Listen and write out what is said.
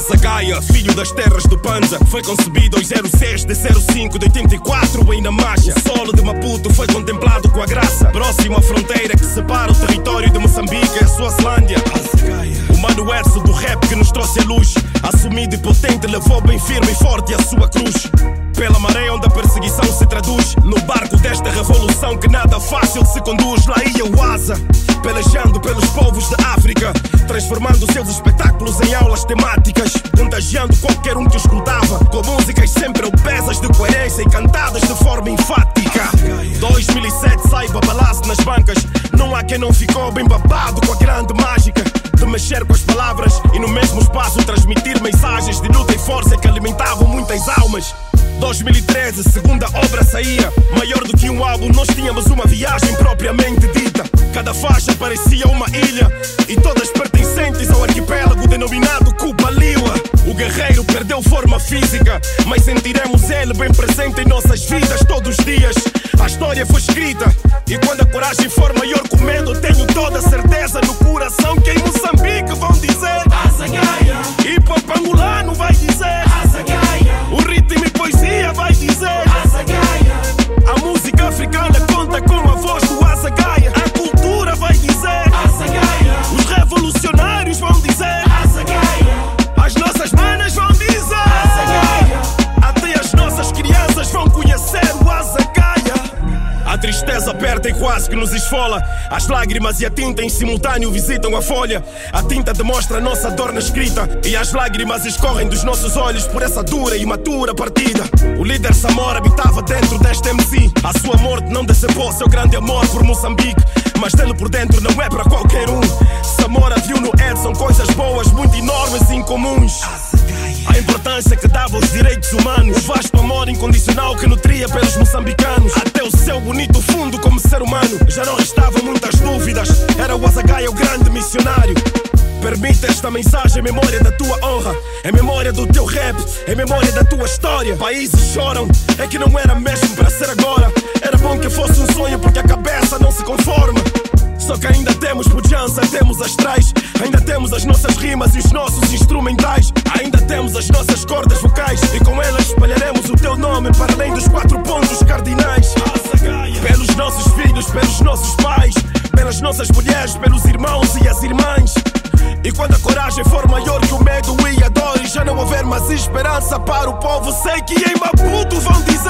Azagaia, filho das terras do Panza, foi concebido aos 06 de 05 de 84 em Namacha. O solo de Maputo foi contemplado com a graça. Próximo à fronteira que separa o território de Moçambique e a Suazilândia. O Mano Edson do rap que nos trouxe a luz, assumido e potente, levou bem firme e forte a sua cruz. Pela maré onde a perseguição se traduz, no barco desta revolução que nada fácil se conduz. Lá ia o Asa, pelejando pelos povos da África, transformando seus espetáculos em aulas temáticas, contagiando qualquer um que os escutava, com músicas sempre obesas de coerência e cantadas de forma enfática. 2007 saiba balaço nas bancas, não há quem não ficou bem babado com a grande mágica de mexer com as palavras e no mesmo espaço transmitir mensagens de luta e força que alimentavam muitas almas. 2013, segunda obra saía, maior do que um álbum, nós tínhamos uma viagem propriamente dita. Cada faixa parecia uma ilha e todas pertencentes ao arquipélago denominado Cuba Liwa. O guerreiro perdeu forma física, mas sentiremos ele bem presente em nossas vidas todos os dias. A história foi escrita e quando a coragem for maior que o medo, tenho toda a certeza no coração que em Moçambique vão dizer Azagaia. Hip hop angolano vai dizer Azagaia. O ritmo e poesia vai dizer Azagaia. A música africana conta com a voz do Azagaia. A cultura vai dizer Azagaia. Os revolucionários vão dizer Azagaia. As nossas manas vão dizer Azagaia. Até as nossas crianças vão conhecer o Azagaia. A tristeza aperta e quase que nos esfola. As lágrimas e a tinta em simultâneo visitam a folha. A tinta demonstra a nossa dor na escrita e as lágrimas escorrem dos nossos olhos por essa dura e imatura partida. O líder Samora habitava dentro deste MC. A sua morte não decepou seu grande amor por Moçambique, mas dele por dentro não é para qualquer um. Samora viu no Edson coisas boas, muito enormes e incomuns. A importância que dava aos direitos humanos, o vasto amor incondicional que nutria pelos moçambicanos. Até o seu bonito fundo como ser humano, já não restavam muitas dúvidas, era o Azagaia o grande missionário. Permite esta mensagem em memória da tua honra, em memória do teu rap, em memória da tua história. Países choram, é que não era mesmo para ser agora. Era bom que fosse um sonho porque a cabeça não se conforma. Só que ainda temos pujança, temos astrais, ainda temos as nossas rimas e os nossos instrumentais, ainda temos as nossas cordas vocais e com elas espalharemos o teu nome para além dos 4 pontos cardinais. Pelos nossos filhos, pelos nossos pais, pelas nossas mulheres, pelos irmãos e as irmãs. E quando a coragem for maior que o medo e a dor e já não houver mais esperança para o povo, sei que em Maputo vão dizer